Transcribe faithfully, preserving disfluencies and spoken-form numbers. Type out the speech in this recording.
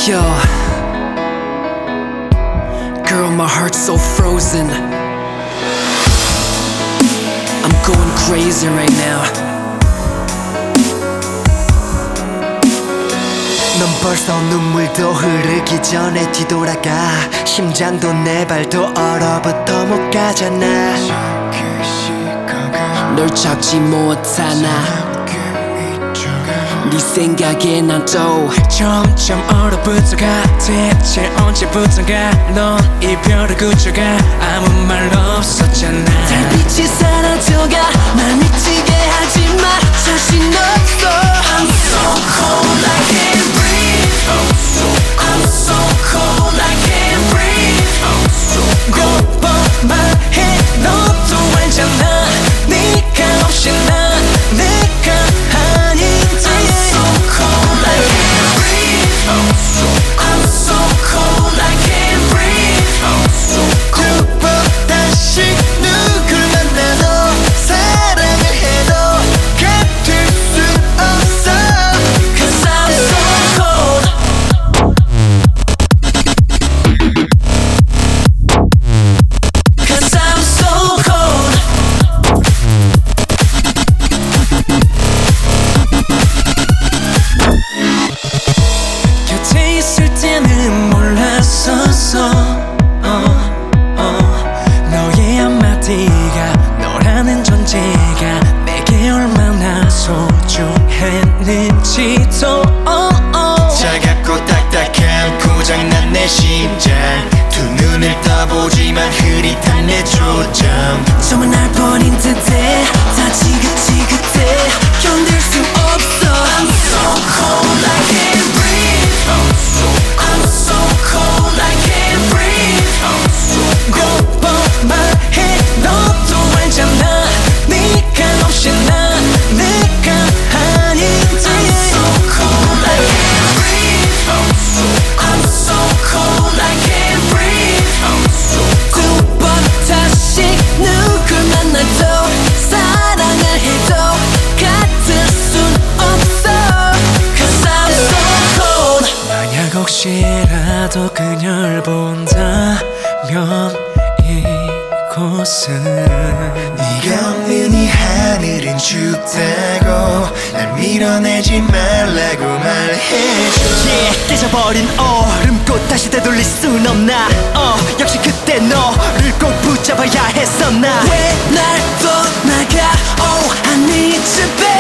Yo, girl, my heart's so frozen. I'm going crazy right now. 넌 벌써 눈물도 흐르기 전에 뒤돌아가. 심장도 내 발도 얼어붙어 못 가잖아. 널 잡지 못하나. 네 생각에 난 또 점점 얼어붙어가. 대체 언제부턴가 넌 이별을 굳혀가. 아무 말 없었잖아. 달빛이 사라져가. 날 미치게 하지마. 자신 없어. I'm so cold I can't breathe. I'm so I'm so cold I can't breathe. I'm so cold. 몇 번 말해 너도 알잖아. 네가 없이 난 내가 아닌지. I'm so cold I can't breathe. I'm so I'm so cold I can't breathe. I'm so cold. 두 번 다시 누굴 만나도 사랑을 해도 같을 수 없어. Cause I'm so cold. Cause I'm so cold. 곁에 있을 때는 몰랐었어. 어, 어. 너의 한마디가 너라는 존재가 내게 얼마나 소중했는지도 어, 어. 차갑고 딱딱한 고장난 내 심장. 두 눈을 떠보지만 흐릿한 내 초점. 정말 날 버린 듯해. 다 지긋지긋해. 견딜 수 없어. I'm so cold I can't breathe. I'm so I'm so cold I can't breathe. I'm so 몇 번 말해 너도 알잖아. 네가 없이 난 내가 아닌지. I'm so cold I can't breathe. I'm so I'm so cold I can't breathe. I'm so 두 번 다시 누굴 만나도 사랑을 해도 같을 순 없어. Cause I'm so cold. 만약 혹시라도 그녀를 본다면 이곳은 네가 없는 이 하늘은 춥다고 날 밀어내지 말라고 말해줘. yeah, 깨져버린 얼음꽃 다시 되돌릴 순 없나. 어, 역시 그때 너를 꼭 붙잡아야 했었나. 왜 날 떠나가. Oh I need you back.